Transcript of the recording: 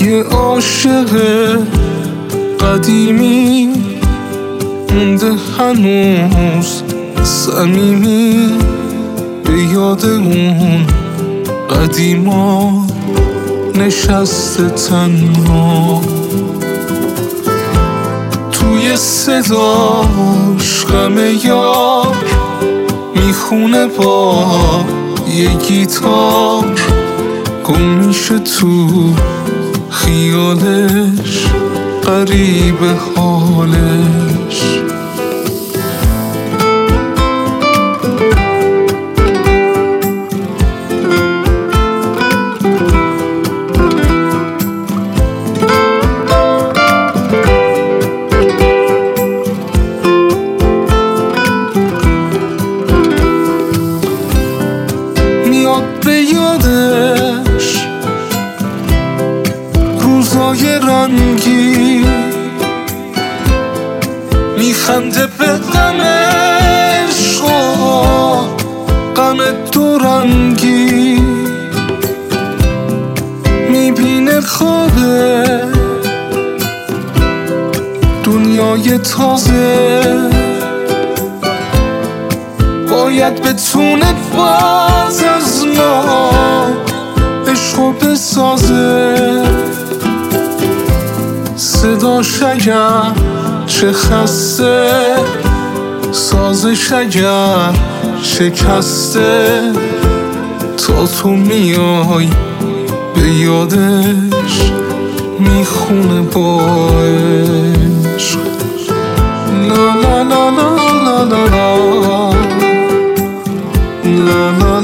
یه عاشق قدیمی مونده هنوز صمیمی، به یاد اون قدیما نشسته تنها. توی صداش غم یار میخونه با یه گیتار، گم میشه تو خیالش غریب حالش. میاد به یادش روزای رنگی، میخنده به غم عشق و غم دو رنگی، میبینه خوابه دنیای تازه، باید بتونه باز از ما عشقو بسازه. صداش اگر چه خسته، سازش اگر شکسته، تا تو میای به یادش میخونه با عشق. لا لا لا لا لا لا لا لا لا.